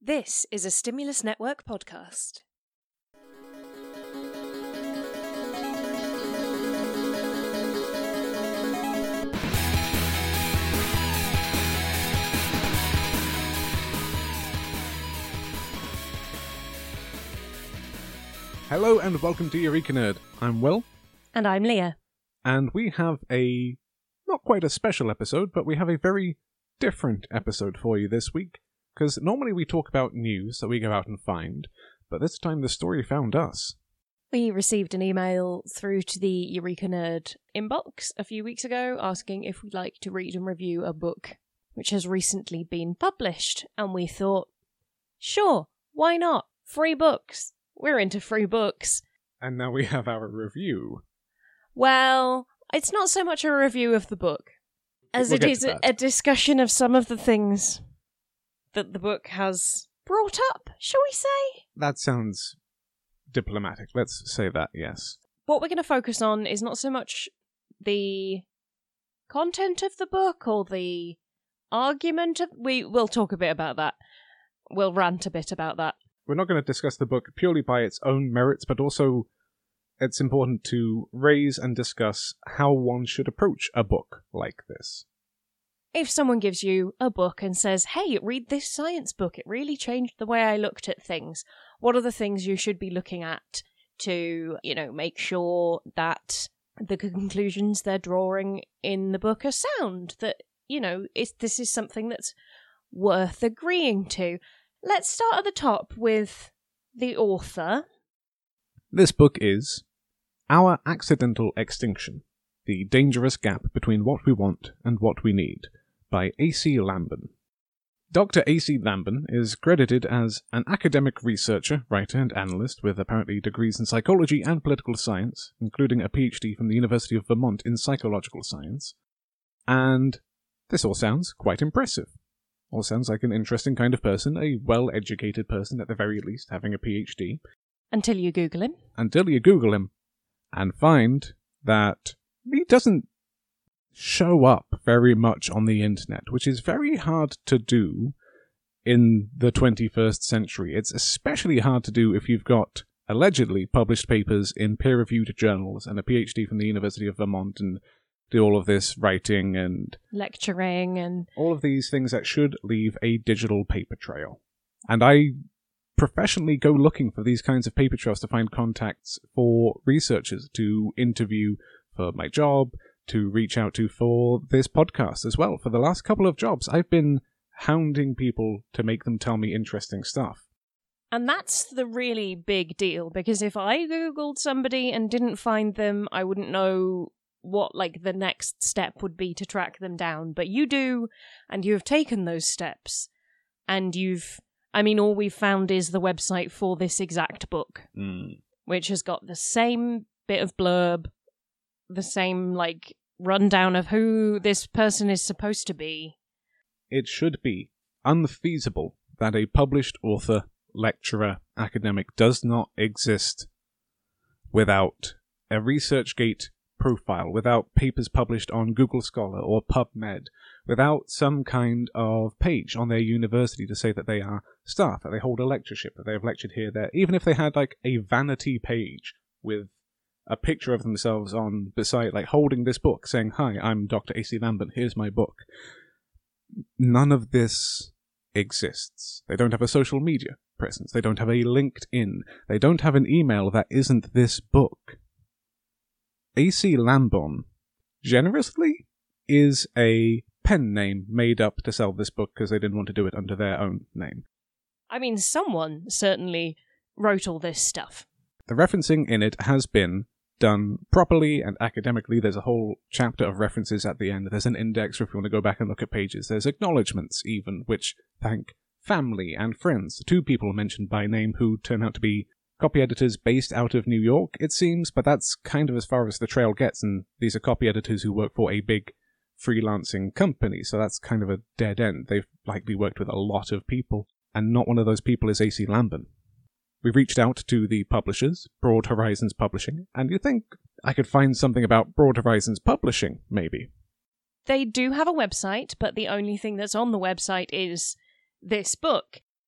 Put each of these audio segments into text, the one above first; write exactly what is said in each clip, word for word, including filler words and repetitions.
This is a Stimulus Network podcast. Hello and welcome to Eureka Nerd. I'm Will. And I'm Leah. And we have a, not quite a special episode, but we have a very different episode for you this week. Because normally we talk about news that we go out and find, but this time the story found us. We received an email through to the Eureka Nerd inbox a few weeks ago asking if we'd like to read and review a book which has recently been published, and we thought, sure, why not? Free books. We're into free books. And now we have our review. Well, it's not so much a review of the book as We'll it get is to a, that. a discussion of some of the things that the book has brought up, shall we say? That sounds diplomatic. Let's say that, yes. What we're going to focus on is not so much the content of the book or the argument of... We will talk a bit about that. We'll rant a bit about that. We're not going to discuss the book purely by its own merits, but also it's important to raise and discuss how one should approach a book like this. If someone gives you a book and says, hey, read this science book, it really changed the way I looked at things, what are the things you should be looking at to, you know, make sure that the conclusions they're drawing in the book are sound, that, you know, it's, this is something that's worth agreeing to. Let's start at the top with the author. This book is Our Accidental Extinction, The Dangerous Gap Between What We Want and What We Need, by A C Lambon. Doctor A C Lambon is credited as an academic researcher, writer, and analyst with apparently degrees in psychology and political science, including a PhD from the University of Vermont in psychological science. And this all sounds quite impressive. All sounds like an interesting kind of person, a well-educated person at the very least, having a PhD. Until you Google him. Until you Google him and find that he doesn't show up very much on the internet, which is very hard to do in the twenty-first century. It's especially hard to do if you've got allegedly published papers in peer-reviewed journals and a PhD from the University of Vermont and do all of this writing and Lecturing and... all of these things that should leave a digital paper trail. And I professionally go looking for these kinds of paper trails to find contacts for researchers to interview for my job, to reach out to for this podcast as well. For the last couple of jobs, I've been hounding people to make them tell me interesting stuff. And that's the really big deal, because if I Googled somebody and didn't find them, I wouldn't know what, like, the next step would be to track them down. But you do, and you have taken those steps. And you've... I mean, all we've found is the website for this exact book, Mm. which has got the same bit of blurb, the same, like, rundown of who this person is supposed to be. It should be unfeasible that a published author, lecturer, academic does not exist without a ResearchGate profile, without papers published on Google Scholar or PubMed, without some kind of page on their university to say that they are staff, that they hold a lectureship, that they have lectured here, there, even if they had like a vanity page with a picture of themselves on beside, like holding this book, saying, "Hi, I'm Doctor A C Lambon, here's my book." None of this exists. They don't have a social media presence. They don't have a LinkedIn. They don't have an email that isn't this book. A C Lambon, generously, is a pen name made up to sell this book because they didn't want to do it under their own name. I mean, someone certainly wrote all this stuff. The referencing in it has been done properly and academically. There's a whole chapter of references at the end. There's an index if you want to go back and look at pages. There's acknowledgements even, which thank family and friends, the two people mentioned by name who turn out to be copy editors based out of New York, it seems, but that's kind of as far as the trail gets, and these are copy editors who work for a big freelancing company, so that's kind of a dead end. They've likely worked with a lot of people, and not one of those people is A C Lambon. We reached out to the publishers, Broad Horizons Publishing, and you think I could find something about Broad Horizons Publishing, maybe. They do have a website, but the only thing that's on the website is this book.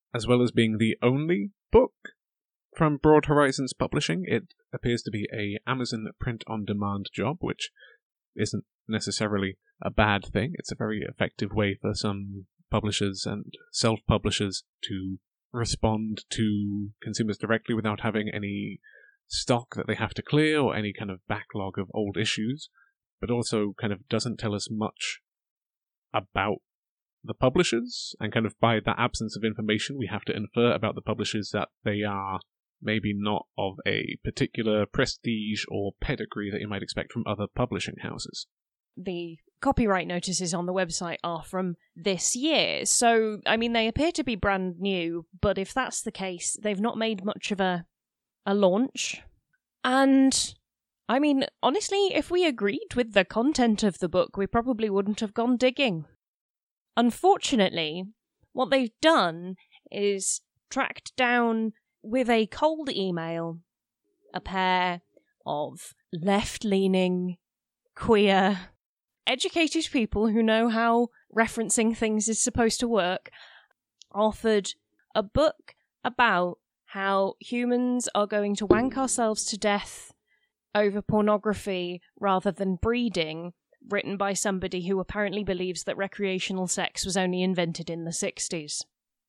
as well as being the only book from Broad Horizons Publishing. It appears to be a Amazon print-on-demand job, which isn't necessarily a bad thing. It's a very effective way for some publishers and self-publishers to respond to consumers directly without having any stock that they have to clear or any kind of backlog of old issues, but also kind of doesn't tell us much about the publishers, and kind of by that absence of information we have to infer about the publishers that they are maybe not of a particular prestige or pedigree that you might expect from other publishing houses. The copyright notices on the website are from this year, so, I mean, they appear to be brand new, but if that's the case, they've not made much of a, a launch. And, I mean, honestly, if we agreed with the content of the book, we probably wouldn't have gone digging. Unfortunately, what they've done is tracked down with a cold email a pair of left-leaning, queer, educated people who know how referencing things is supposed to work, offered a book about how humans are going to wank ourselves to death over pornography rather than breeding, written by somebody who apparently believes that recreational sex was only invented in the sixties.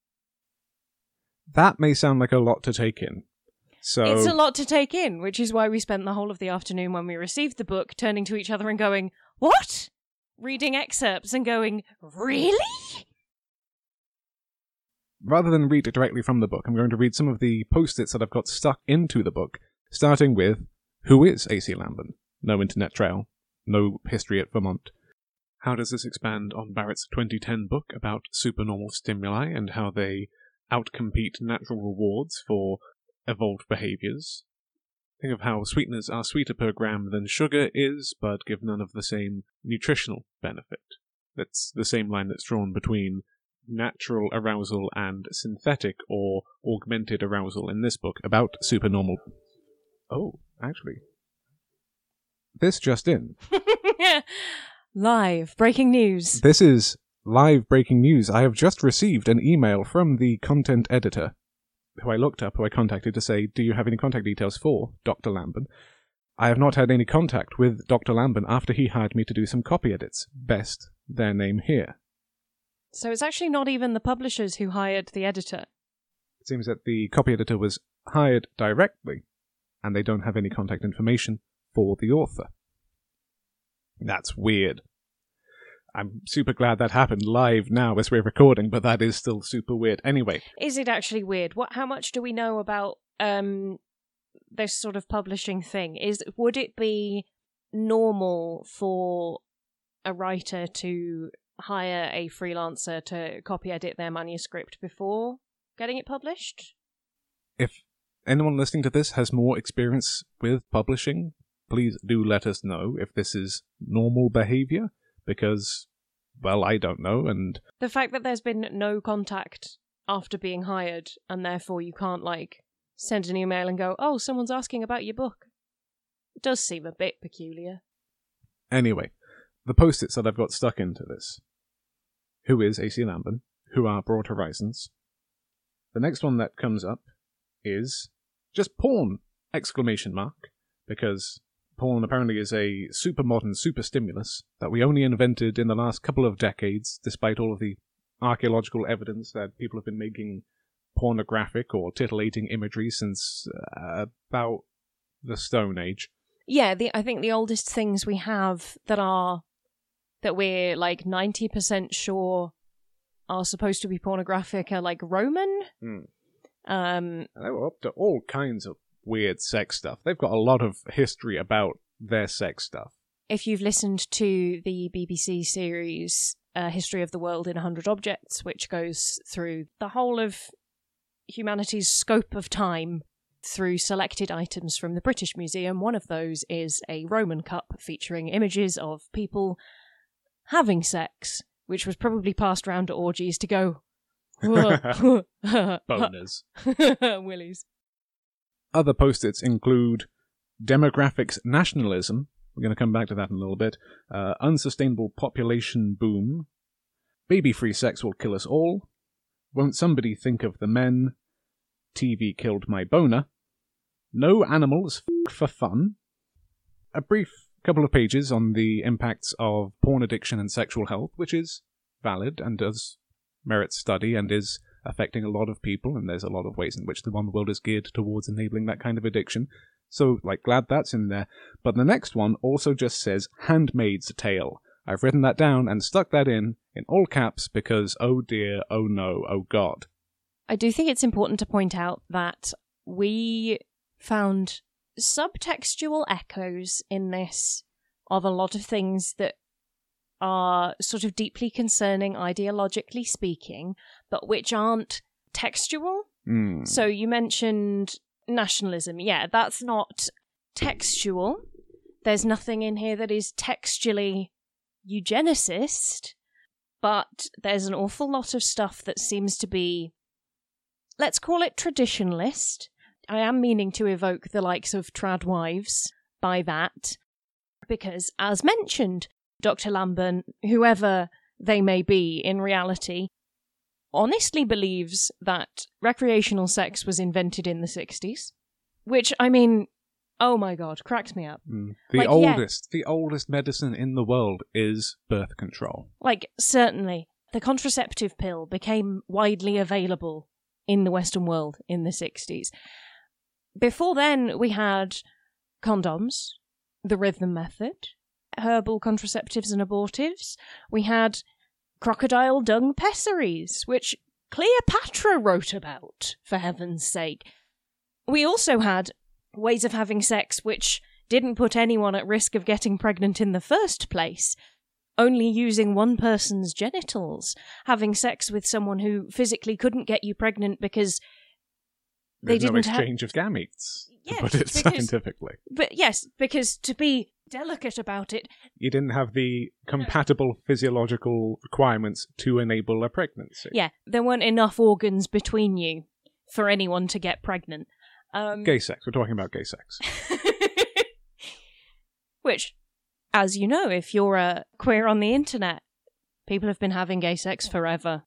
That may sound like a lot to take in. So It's a lot to take in, which is why we spent the whole of the afternoon when we received the book turning to each other and going, "What?" Reading excerpts and going, "Really?" Rather than read it directly from the book, I'm going to read some of the post-its that I've got stuck into the book, starting with, who is A C Lambon? No internet trail. No history at Vermont. How does this expand on Barrett's twenty ten book about supernormal stimuli and how they outcompete natural rewards for evolved behaviors? Think of how sweeteners are sweeter per gram than sugar is, but give none of the same nutritional benefit. That's the same line that's drawn between natural arousal and synthetic or augmented arousal in this book about supernormal... Oh, actually... This just in. Live breaking news. This is live breaking news. I have just received an email from the content editor, who I looked up, who I contacted to say, do you have any contact details for Doctor Lambon? I have not had any contact with Doctor Lambon after he hired me to do some copy edits. Best their name here. So it's actually not even the publishers who hired the editor. It seems that the copy editor was hired directly, and they don't have any contact information for the author. That's weird. I'm super glad that happened live now as we're recording, but that is still super weird. Anyway. Is it actually weird? What? How much do we know about um, this sort of publishing thing? Is Would it be normal for a writer to hire a freelancer to copy edit their manuscript before getting it published? If anyone listening to this has more experience with publishing, please do let us know if this is normal behavior, because, well, I don't know, and... The fact that there's been no contact after being hired, and therefore you can't, like, send an email and go, oh, someone's asking about your book, it does seem a bit peculiar. Anyway, the post-its that I've got stuck into this. Who is A C Lambon? Who are Broad Horizons? The next one that comes up is just porn! Exclamation mark. Because porn apparently is a super modern super stimulus that we only invented in the last couple of decades, despite all of the archaeological evidence that people have been making pornographic or titillating imagery since uh, about the Stone Age. Yeah, the, I think the oldest things we have that are, that we're like ninety percent sure are supposed to be pornographic are like Roman. Mm. Um, they were up to all kinds of weird sex stuff. They've got a lot of history about their sex stuff. If you've listened to the B B C series uh, History of the World in one hundred Objects, which goes through the whole of humanity's scope of time through selected items from the British Museum, one of those is a Roman cup featuring images of people having sex, which was probably passed round to orgies to go, boners. Willies. Other post-its include demographics nationalism. We're going to come back to that in a little bit. Uh, unsustainable population boom. Baby-free sex will kill us all. Won't somebody think of the men? T V killed my boner. No animals f- for fun. A brief couple of pages on the impacts of porn addiction and sexual health, which is valid and does merit study and is affecting a lot of people, and there's a lot of ways in which the one world is geared towards enabling that kind of addiction. So, like, glad that's in there. But the next one also just says Handmaid's Tale. I've written that down and stuck that in, in all caps, because oh dear, oh no, oh god. I do think it's important to point out that we found subtextual echoes in this of a lot of things that are sort of deeply concerning ideologically speaking, but which aren't textual. Mm. So you mentioned nationalism. Yeah, that's not textual. There's nothing in here that is textually eugenicist, but there's an awful lot of stuff that seems to be, let's call it traditionalist. I am meaning to evoke the likes of trad wives by that, because, as mentioned, Doctor Lamburn, whoever they may be in reality, honestly believes that recreational sex was invented in the sixties, which, I mean, oh my god, cracks me up. Mm. The Like, oldest, the oldest medicine in the world is birth control. Like, certainly, the contraceptive pill became widely available in the Western world in the sixties. Before then, we had condoms, the rhythm method, herbal contraceptives and abortives. We had crocodile dung pessaries, which Cleopatra wrote about, for heaven's sake. We also had ways of having sex which didn't put anyone at risk of getting pregnant in the first place, only using one person's genitals, having sex with someone who physically couldn't get you pregnant because they There's no didn't have... exchange of gametes, to Yes, put it because- scientifically. But yes, because to be delicate about it, You didn't have the compatible physiological requirements to enable a pregnancy. yeah, there weren't enough organs between you for anyone to get pregnant. Um, Gay sex. We're talking about gay sex. Which, as you know, if you're a queer on the internet, people have been having gay sex forever.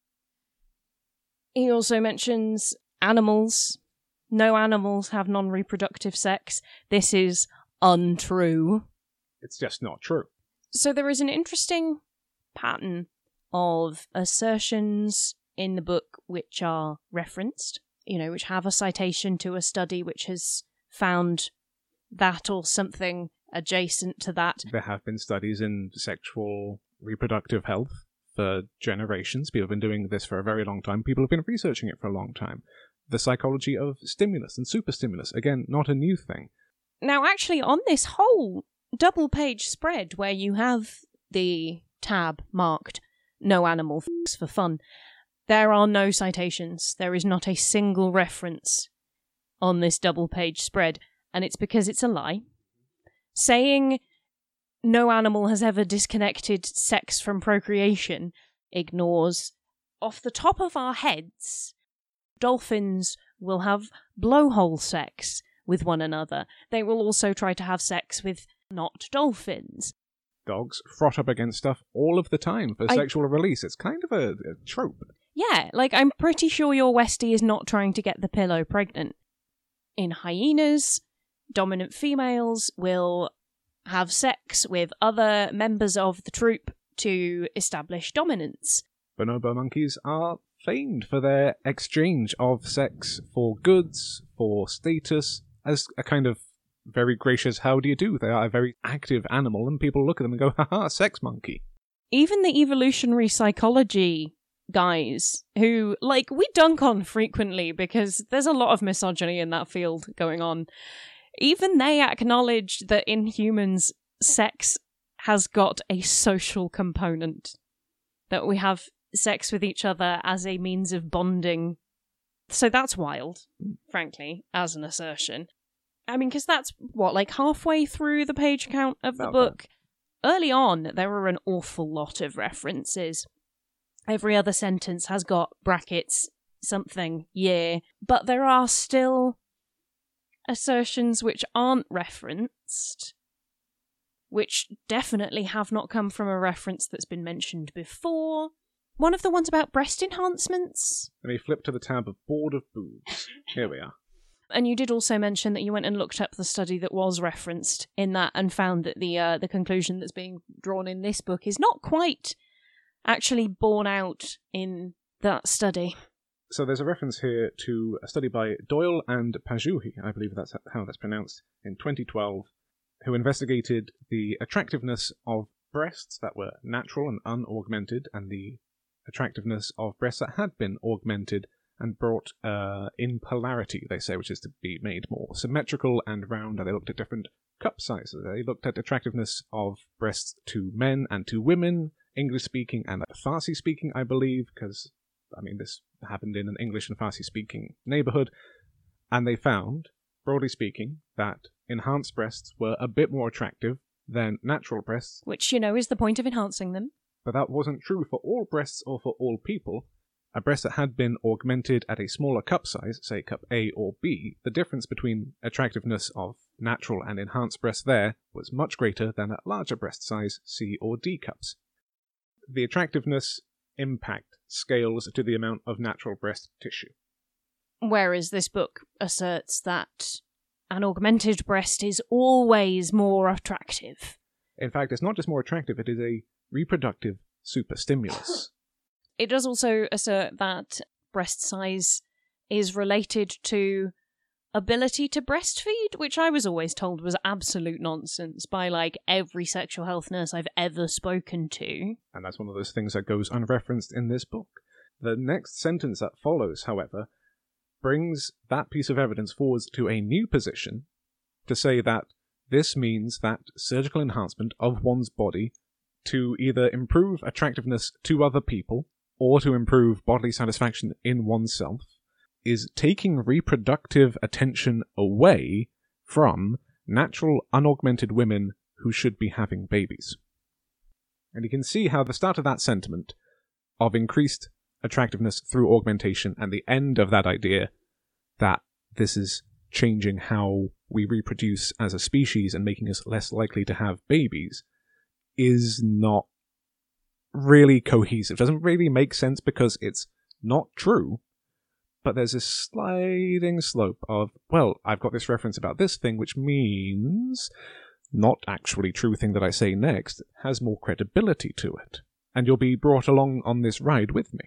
He also mentions animals. No animals have non-reproductive sex. This is untrue. It's just not true. So there is an interesting pattern of assertions in the book which are referenced, you know, which have a citation to a study which has found that or something adjacent to that. There have been studies in sexual reproductive health for generations. People have been doing this for a very long time. People have been researching it for a long time. The psychology of stimulus and superstimulus, again, not a new thing. Now, actually, on this whole double-page spread where you have the tab marked "No Animal F***s for Fun," there are no citations. There is not a single reference on this double-page spread, and it's because it's a lie. Saying no animal has ever disconnected sex from procreation ignores, off the top of our heads, dolphins will have blowhole sex with one another. They will also try to have sex with not dolphins. Dogs frot up against stuff all of the time for I- sexual release. It's kind of a, a trope. Yeah, like, I'm pretty sure your Westie is not trying to get the pillow pregnant. In hyenas, dominant females will have sex with other members of the troop to establish dominance. Bonobo monkeys are famed for their exchange of sex for goods, for status, as a kind of very gracious how do you do. They are a very active animal, and people look at them and go, haha, sex monkey. Even the evolutionary psychology guys, who, like, we dunk on frequently because there's a lot of misogyny in that field going on, even they acknowledge that in humans, sex has got a social component. That we have sex with each other as a means of bonding. So that's wild, frankly, as an assertion. I mean, because that's, what, like halfway through the page count of the About book? Early on, there were an awful lot of references. Every other sentence has got brackets, something, year, but there are still assertions which aren't referenced, which definitely have not come from a reference that's been mentioned before. one of the ones about breast enhancements? Let me flip to the tab of Board of Boobs. Here we are. And you did also mention that you went and looked up the study that was referenced in that and found that the uh, the conclusion that's being drawn in this book is not quite actually borne out in that study. So there's a reference here to a study by Doyle and Pajouhi, I believe that's how that's pronounced, in twenty twelve, who investigated the attractiveness of breasts that were natural and unaugmented, and the attractiveness of breasts that had been augmented and brought uh, in polarity, they say, which is to be made more symmetrical and round, and they looked at different cup sizes. They looked at attractiveness of breasts to men and to women, English-speaking and Farsi-speaking, I believe, because, I mean, this happened in an English and Farsi-speaking neighborhood, and they found, broadly speaking, that enhanced breasts were a bit more attractive than natural breasts. Which, you know, is the point of enhancing them. But that wasn't true for all breasts or for all people. A breast that had been augmented at a smaller cup size, say cup A or B, the difference between attractiveness of natural and enhanced breasts there was much greater than at larger breast size C or D cups. The attractiveness impact scales to the amount of natural breast tissue. Whereas this book asserts that an augmented breast is always more attractive. In fact, it's not just more attractive, it is a reproductive superstimulus. It does also assert that breast size is related to ability to breastfeed, which I was always told was absolute nonsense by, like, every sexual health nurse I've ever spoken to. And that's one of those things that goes unreferenced in this book. The next sentence that follows, however, brings that piece of evidence forward to a new position to say that this means that surgical enhancement of one's body to either improve attractiveness to other people or to improve bodily satisfaction in oneself is taking reproductive attention away from natural, unaugmented women who should be having babies. And you can see how the start of that sentiment of increased attractiveness through augmentation and the end of that idea that this is changing how we reproduce as a species and making us less likely to have babies is not really cohesive. Doesn't really make sense because it's not true. But there's this sliding slope of, well, I've got this reference about this thing, which means not actually true thing that I say next has more credibility to it. And you'll be brought along on this ride with me.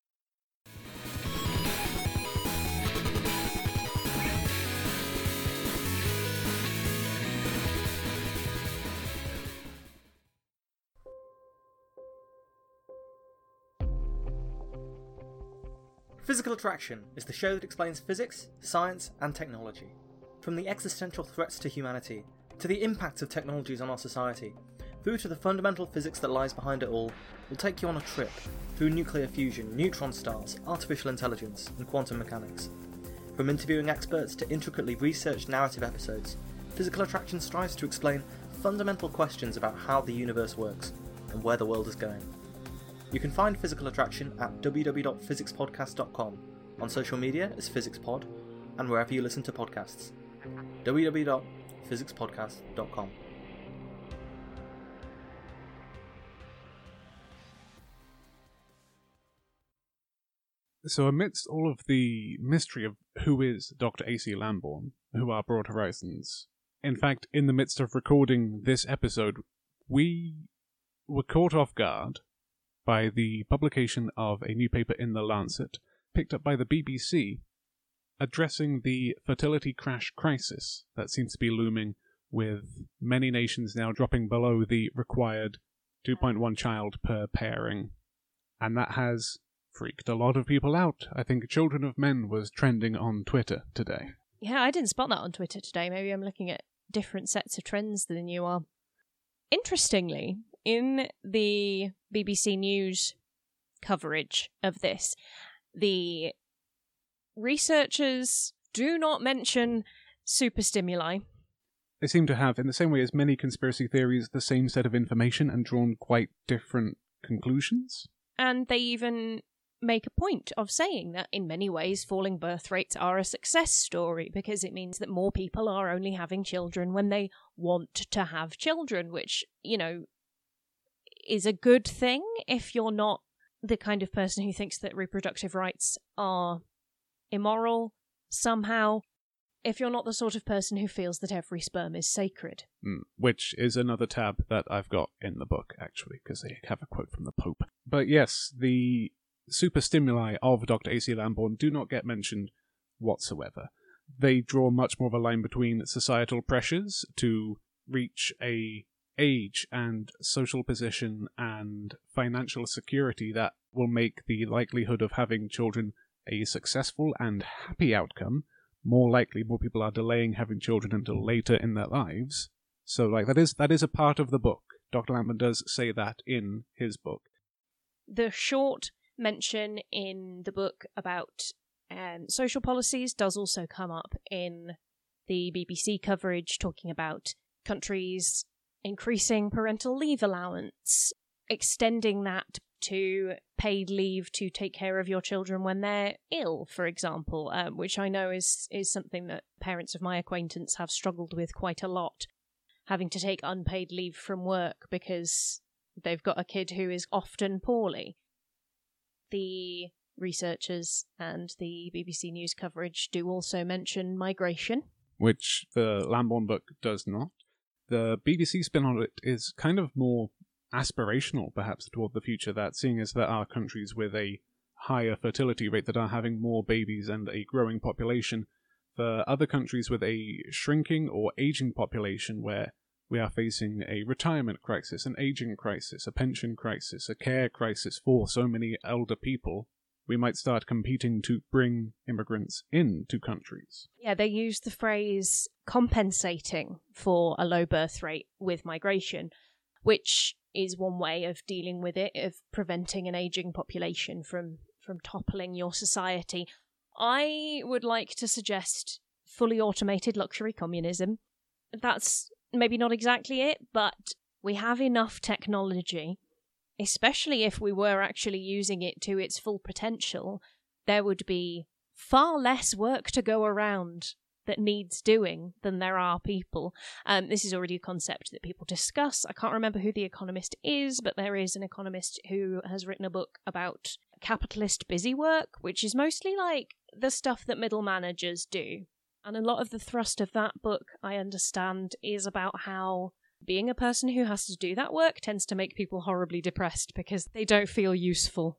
Physical Attraction is the show that explains physics, science, and technology. From the existential threats to humanity, to the impacts of technologies on our society, through to the fundamental physics that lies behind it all, we'll take you on a trip through nuclear fusion, neutron stars, artificial intelligence, and quantum mechanics. From interviewing experts to intricately researched narrative episodes, Physical Attraction strives to explain fundamental questions about how the universe works and where the world is going. You can find Physical Attraction at w w w dot physics podcast dot com, on social media as PhysicsPod, and wherever you listen to podcasts. w w w dot physics podcast dot com. So amidst all of the mystery of who is Doctor A C Lambourne, who are Broad Horizons, in fact, in the midst of recording this episode, we were caught off guard by the publication of a new paper in The Lancet, picked up by the B B C, addressing the fertility crash crisis that seems to be looming, with many nations now dropping below the required two point one child per pairing. And that has freaked a lot of people out. I think Children of Men was trending on Twitter today. Yeah, I didn't spot that on Twitter today. Maybe I'm looking at different sets of trends than you are. Interestingly, in the B B C News coverage of this, the researchers do not mention superstimuli. They seem to have, in the same way as many conspiracy theories, the same set of information and drawn quite different conclusions. And they even make a point of saying that in many ways falling birth rates are a success story because it means that more people are only having children when they want to have children, which, you know, is a good thing if you're not the kind of person who thinks that reproductive rights are immoral somehow, if you're not the sort of person who feels that every sperm is sacred. Mm, which is another tab that I've got in the book, actually, because they have a quote from the Pope. But yes, the super stimuli of Doctor A C Lambourne do not get mentioned whatsoever. They draw much more of a line between societal pressures to reach a age and social position and financial security that will make the likelihood of having children a successful and happy outcome. More likely, more people are delaying having children until later in their lives. So, like, that is that is a part of the book. Doctor Lambourne does say that in his book. The short mention in the book about um, social policies does also come up in the B B C coverage, talking about countries increasing parental leave allowance, extending that to paid leave to take care of your children when they're ill, for example, um, which I know is, is something that parents of my acquaintance have struggled with quite a lot, having to take unpaid leave from work because they've got a kid who is often poorly. The researchers and the B B C News coverage do also mention migration, which the Lambourne book does not. The B B C spin on it is kind of more aspirational, perhaps, toward the future, that seeing as there are countries with a higher fertility rate that are having more babies and a growing population, for other countries with a shrinking or aging population where we are facing a retirement crisis, an aging crisis, a pension crisis, a care crisis for so many elder people, we might start competing to bring immigrants into countries. Yeah, they use the phrase compensating for a low birth rate with migration, which is one way of dealing with it, of preventing an aging population from, from toppling your society. I would like to suggest fully automated luxury communism. That's maybe not exactly it, but we have enough technology, especially if we were actually using it to its full potential, there would be far less work to go around that needs doing than there are people. Um, this is already a concept that people discuss. I can't remember who the economist is, but there is an economist who has written a book about capitalist busy work, which is mostly like the stuff that middle managers do. And a lot of the thrust of that book, I understand, is about how being a person who has to do that work tends to make people horribly depressed because they don't feel useful.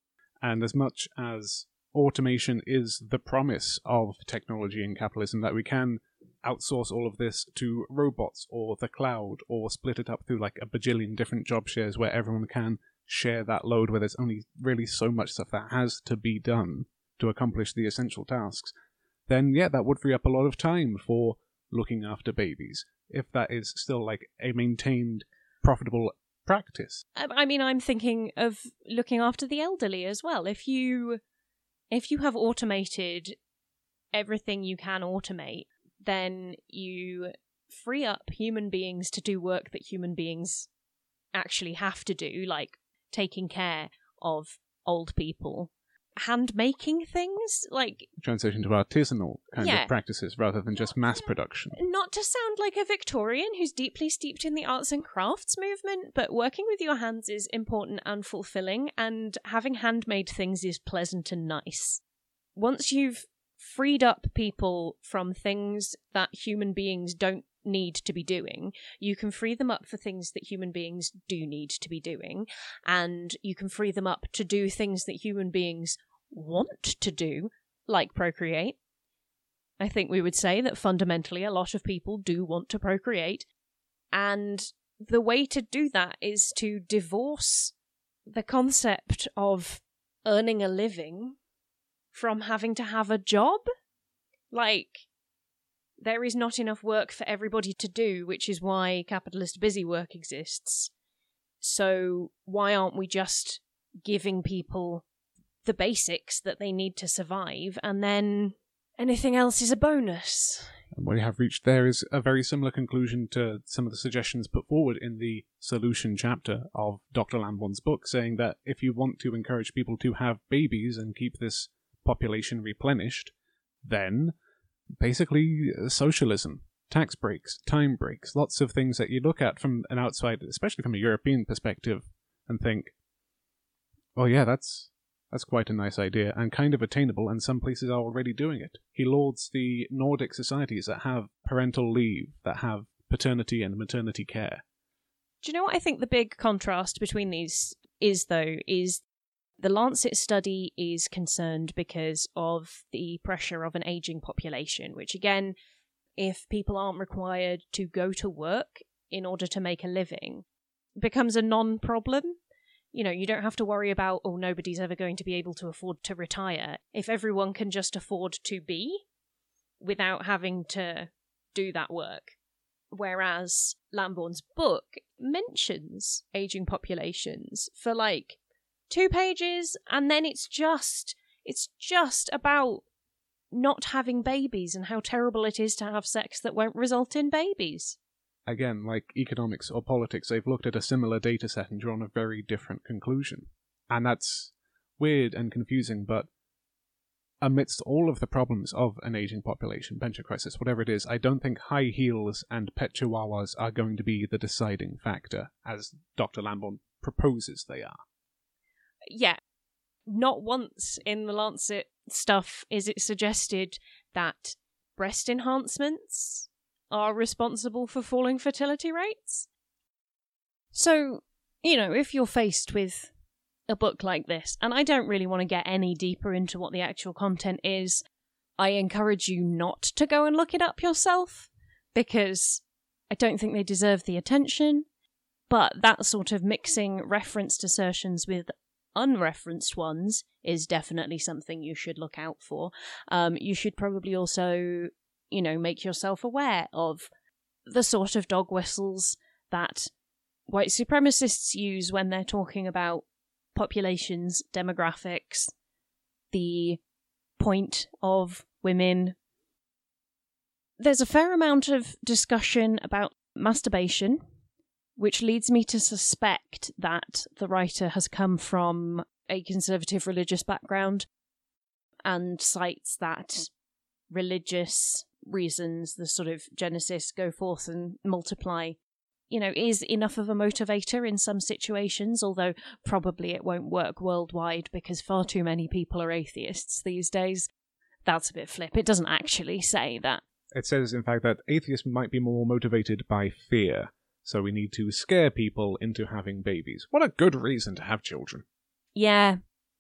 And as much as automation is the promise of technology and capitalism, that we can outsource all of this to robots or the cloud or split it up through like a bajillion different job shares where everyone can share that load, where there's only really so much stuff that has to be done to accomplish the essential tasks, then yeah, that would free up a lot of time for looking after babies, if that is still like a maintained, profitable practice. I mean, I'm thinking of looking after the elderly as well. If you, if you have automated everything you can automate, then you free up human beings to do work that human beings actually have to do, like taking care of old people. Hand making things, like transition to artisanal kind yeah. of practices rather than just mass production. Not to sound like a Victorian who's deeply steeped in the arts and crafts movement, but working with your hands is important and fulfilling, and having handmade things is pleasant and nice. Once you've freed up people from things that human beings don't need to be doing, you can free them up for things that human beings do need to be doing, and you can free them up to do things that human beings want to do, like procreate. I think we would say that fundamentally a lot of people do want to procreate, and the way to do that is to divorce the concept of earning a living from having to have a job. Like, there is not enough work for everybody to do, which is why capitalist busy work exists. So why aren't we just giving people the basics that they need to survive, and then anything else is a bonus? And what we have reached there is a very similar conclusion to some of the suggestions put forward in the solution chapter of Doctor Lambourne's book, saying that if you want to encourage people to have babies and keep this population replenished, then basically socialism, tax breaks, time breaks, lots of things that you look at from an outside, especially from a European perspective, and think, Oh yeah, that's that's quite a nice idea, and kind of attainable, and some places are already doing it. He lauds the Nordic societies that have parental leave, that have paternity and maternity care. Do you know what I think the big contrast between these is, though, is the Lancet study is concerned because of the pressure of an ageing population, which again, if people aren't required to go to work in order to make a living, becomes a non-problem. You know, you don't have to worry about, oh, nobody's ever going to be able to afford to retire. If everyone can just afford to be without having to do that work. Whereas Lambourne's book mentions ageing populations for like two pages, and then it's just it's just about not having babies and how terrible it is to have sex that won't result in babies. Again, like economics or politics, they've looked at a similar data set and drawn a very different conclusion. And that's weird and confusing, but amidst all of the problems of an aging population, pension crisis, whatever it is, I don't think high heels and pet chihuahuas are going to be the deciding factor, as Doctor Lambourne proposes they are. Yeah. Not once in the Lancet stuff is it suggested that breast enhancements are responsible for falling fertility rates. So, you know, if you're faced with a book like this, and I don't really want to get any deeper into what the actual content is, I encourage you not to go and look it up yourself, because I don't think they deserve the attention. But that sort of mixing referenced assertions with unreferenced ones is definitely something you should look out for. Um, you should probably also, you know, make yourself aware of the sort of dog whistles that white supremacists use when they're talking about populations, demographics, the point of women. There's a fair amount of discussion about masturbation, which leads me to suspect that the writer has come from a conservative religious background and cites that religious reasons, the sort of Genesis, go forth and multiply, you know, is enough of a motivator in some situations, although probably it won't work worldwide because far too many people are atheists these days. That's a bit flip. It doesn't actually say that. It says, in fact, that atheists might be more motivated by fear. So we need to scare people into having babies. What a good reason to have children. Yeah.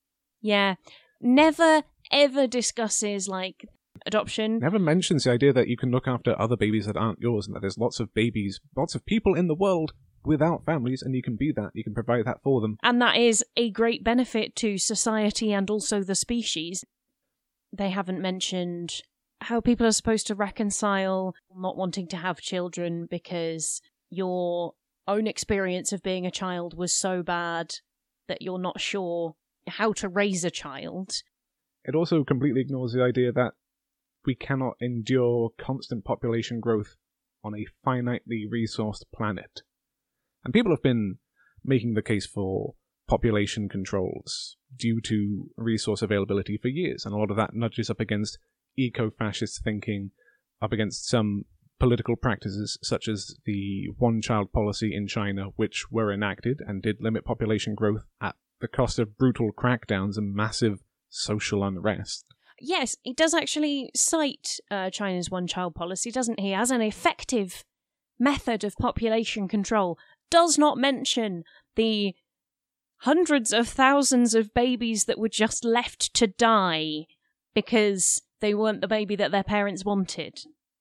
Yeah. Never, ever discusses, like, adoption. Never mentions the idea that you can look after other babies that aren't yours, and that there's lots of babies, lots of people in the world without families, and you can be that. You can provide that for them. And that is a great benefit to society and also the species. They haven't mentioned how people are supposed to reconcile not wanting to have children because your own experience of being a child was so bad that you're not sure how to raise a child. It also completely ignores the idea that we cannot endure constant population growth on a finitely resourced planet. And people have been making the case for population controls due to resource availability for years, and a lot of that nudges up against eco-fascist thinking, up against some political practices such as the one-child policy in China, which were enacted and did limit population growth at the cost of brutal crackdowns and massive social unrest. Yes, he does actually cite uh, China's one-child policy, doesn't he, as an effective method of population control. Does not mention the hundreds of thousands of babies that were just left to die because they weren't the baby that their parents wanted.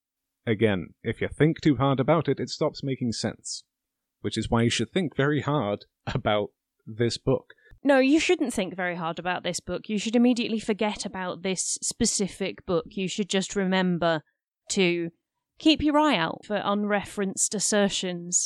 Again, if you think too hard about it, it stops making sense. Which is why you should think very hard about this book. No, you shouldn't think very hard about this book. You should immediately forget about this specific book. You should just remember to keep your eye out for unreferenced assertions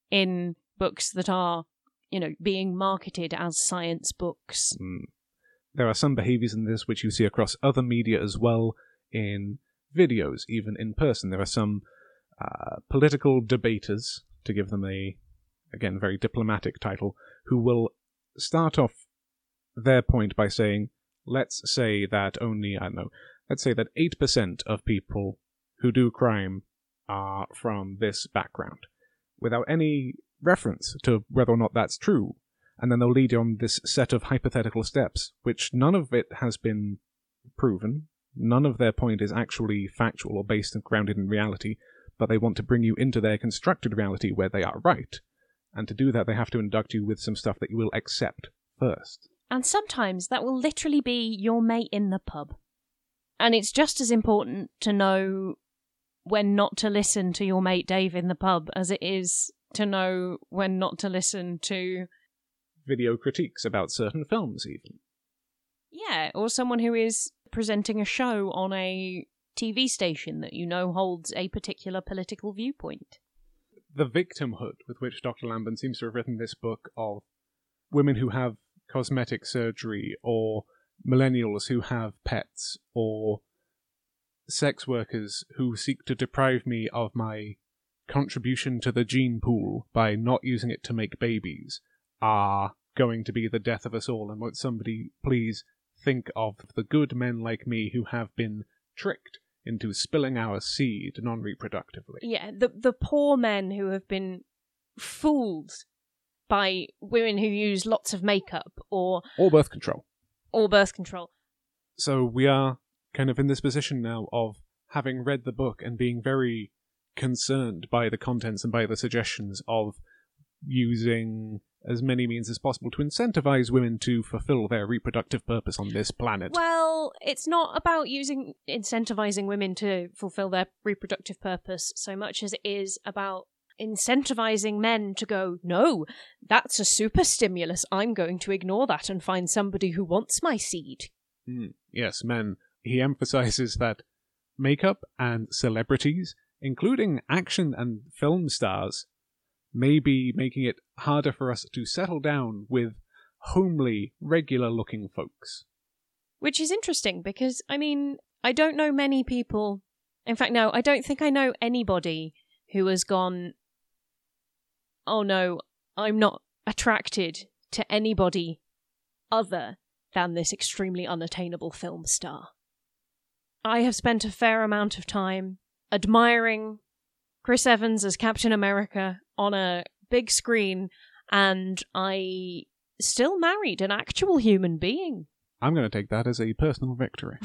in books that are, you know, being marketed as science books. Mm. There are some behaviours in this which you see across other media as well, in videos, even in person. There are some uh, political debaters, to give them a, again, very diplomatic title, who will start off their point by saying, let's say that only, I don't know, let's say that eight percent of people who do crime are from this background, without any reference to whether or not that's true. and then they'll lead you on this set of hypothetical steps, which none of it has been proven. None of their point is actually factual or based and grounded in reality, but they want to bring you into their constructed reality where they are right. And to do that, they have to induct you with some stuff that you will accept first. And sometimes that will literally be your mate in the pub. And it's just as important to know when not to listen to your mate Dave in the pub as it is to know when not to listen to... video critiques about certain films, even. Yeah, or someone who is presenting a show on a T V station that you know holds a particular political viewpoint. The victimhood with which Doctor Lambon seems to have written this book of women who have cosmetic surgery, or millennials who have pets, or sex workers who seek to deprive me of my contribution to the gene pool by not using it to make babies, are going to be the death of us all. And won't somebody please think of the good men like me who have been tricked into spilling our seed non-reproductively. Yeah, the the poor men who have been fooled by women who use lots of makeup or... Or birth control. Or birth control. So we are kind of in this position now of having read the book and being very concerned by the contents and by the suggestions of using as many means as possible to incentivize women to fulfill their reproductive purpose on this planet. Well, it's not about using incentivizing women to fulfill their reproductive purpose so much as it is about incentivizing men to go, no, that's a super stimulus. I'm going to ignore that and find somebody who wants my seed. Mm, yes, men. He emphasizes that makeup and celebrities, including action and film stars, may be making it harder for us to settle down with homely, regular-looking folks. Which is interesting because, I mean, I don't know many people... In fact, no, I don't think I know anybody who has gone, oh no, I'm not attracted to anybody other than this extremely unattainable film star. I have spent a fair amount of time admiring Chris Evans as Captain America on a big screen, and I still married an actual human being. I'm going to take that as a personal victory.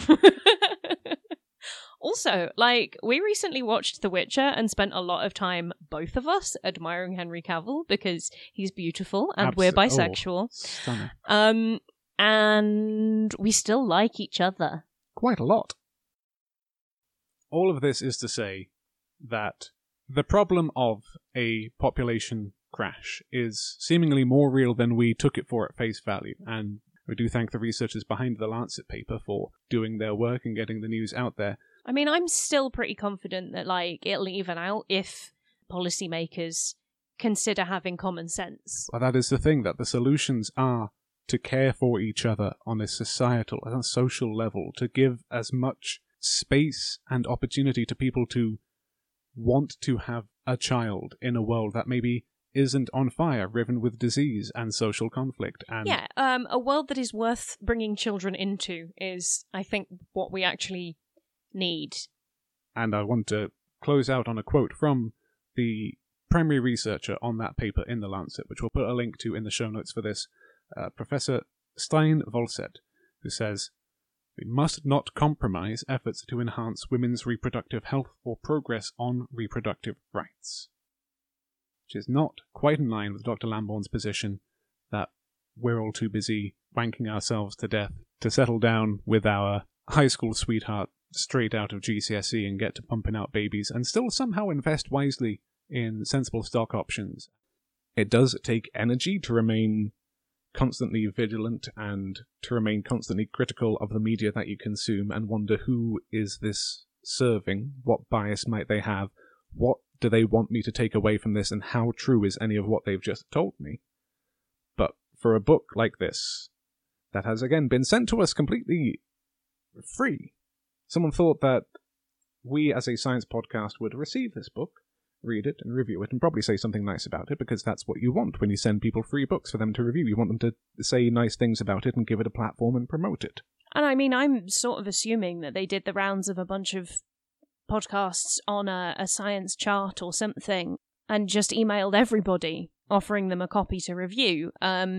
Also, like, we recently watched The Witcher and spent a lot of time, both of us, admiring Henry Cavill because he's beautiful and Abs- we're bisexual. Oh, stunning. Um, and we still like each other. Quite a lot. All of this is to say that the problem of a population crash is seemingly more real than we took it for at face value, and we do thank the researchers behind the Lancet paper for doing their work and getting the news out there. I mean, I'm still pretty confident that, like, it'll even out if policymakers consider having common sense. Well, that is the thing, that the solutions are to care for each other on a societal and a social level, to give as much space and opportunity to people to want to have a child in a world that maybe isn't on fire, riven with disease and social conflict. And yeah, um, a world that is worth bringing children into is, I think, what we actually need. And I want to close out on a quote from the primary researcher on that paper in the Lancet, which we'll put a link to in the show notes for this, uh, Professor Stein Volset, who says, "We must not compromise efforts to enhance women's reproductive health or progress on reproductive rights." Which is not quite in line with Doctor Lambon's position that we're all too busy wanking ourselves to death to settle down with our high school sweetheart straight out of G C S E and get to pumping out babies and still somehow invest wisely in sensible stock options. It does take energy to remain constantly vigilant and to remain constantly critical of the media that you consume and wonder, who is this serving? What bias might they have? What do they want me to take away from this, and how true is any of what they've just told me? But for a book like this, that has again been sent to us completely free, someone thought that we as a science podcast would receive this book, read it and review it, and probably say something nice about it, because that's what you want when you send people free books for them to review. You want them to say nice things about it and give it a platform and promote it. And I mean, I'm sort of assuming that they did the rounds of a bunch of podcasts on a, a science chart or something and just emailed everybody offering them a copy to review. Um,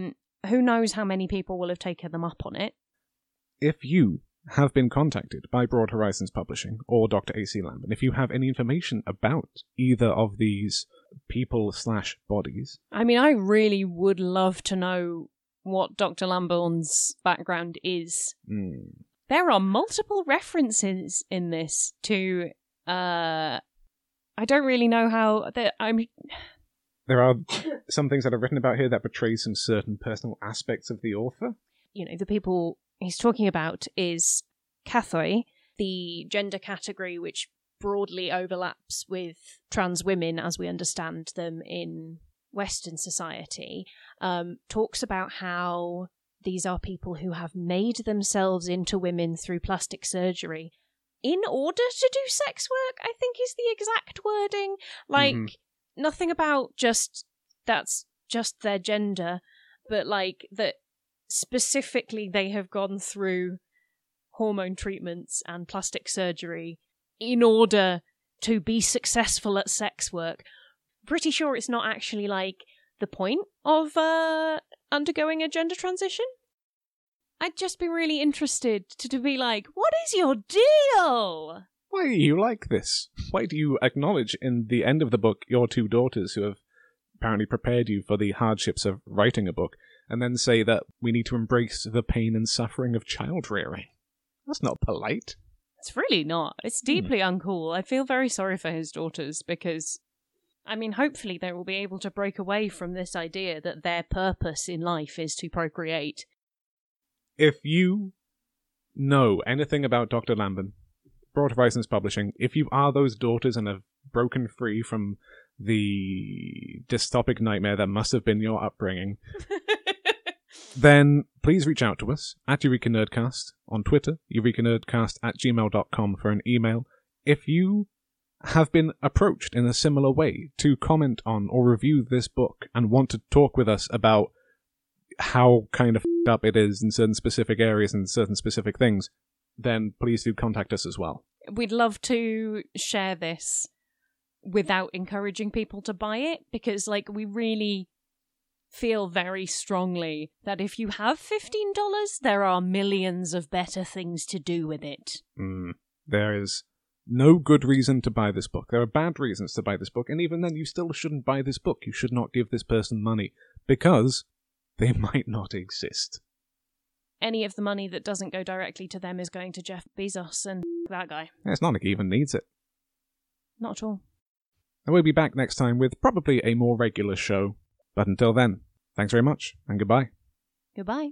who knows how many people will have taken them up on it. If you have been contacted by Broad Horizons Publishing or Doctor A C Lambert, if you have any information about either of these people slash bodies... I mean, I really would love to know what Doctor Lambourne's background is. Mm. There are multiple references in this to... Uh, I don't really know how... I'm. There are some things that are written about here that portray some certain personal aspects of the author. You know, the people he's talking about is Cathoi, the gender category which broadly overlaps with trans women as we understand them in Western society, um, talks about how these are people who have made themselves into women through plastic surgery in order to do sex work, I think is the exact wording. Like, mm-hmm. nothing about just that's just their gender, but like that specifically they have gone through hormone treatments and plastic surgery in order to be successful at sex work. Pretty sure it's not actually like the point of uh, undergoing a gender transition. I'd just be really interested to, to be like, what is your deal? Why are you like this? Why do you acknowledge in the end of the book your two daughters who have apparently prepared you for the hardships of writing a book, and then say that we need to embrace the pain and suffering of child rearing? That's not polite. It's really not. It's deeply hmm. uncool. I feel very sorry for his daughters because, I mean, hopefully they will be able to break away from this idea that their purpose in life is to procreate. If you know anything about Doctor Lambert, Broad Horizons Publishing, if you are those daughters and have broken free from the dystopic nightmare that must have been your upbringing, then please reach out to us at Eureka Nerdcast on Twitter, Eureka Nerdcast at gmail dot com for an email. If you have been approached in a similar way to comment on or review this book and want to talk with us about how kind of f***ed up it is in certain specific areas and certain specific things, then please do contact us as well. We'd love to share this without encouraging people to buy it, because like we really feel very strongly that if you have fifteen dollars, there are millions of better things to do with it. Mm, there is no good reason to buy this book. There are bad reasons to buy this book, and even then you still shouldn't buy this book. You should not give this person money, because they might not exist. Any of the money that doesn't go directly to them is going to Jeff Bezos and that guy. It's not like he even needs it. Not at all. And we'll be back next time with probably a more regular show. But until then, thanks very much, and goodbye. Goodbye.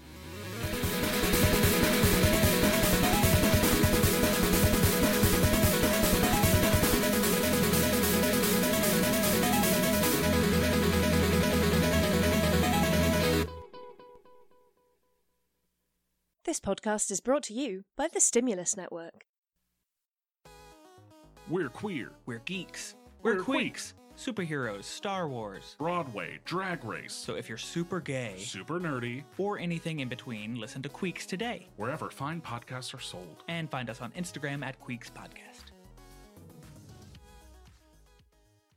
This podcast is brought to you by the Stimulus Network. We're queer. We're geeks. We're, We're queeks. Superheroes, Star Wars, Broadway, Drag Race. So if you're super gay, super nerdy, or anything in between, listen to Queeks today. Wherever fine podcasts are sold. And find us on Instagram at Queeks Podcast.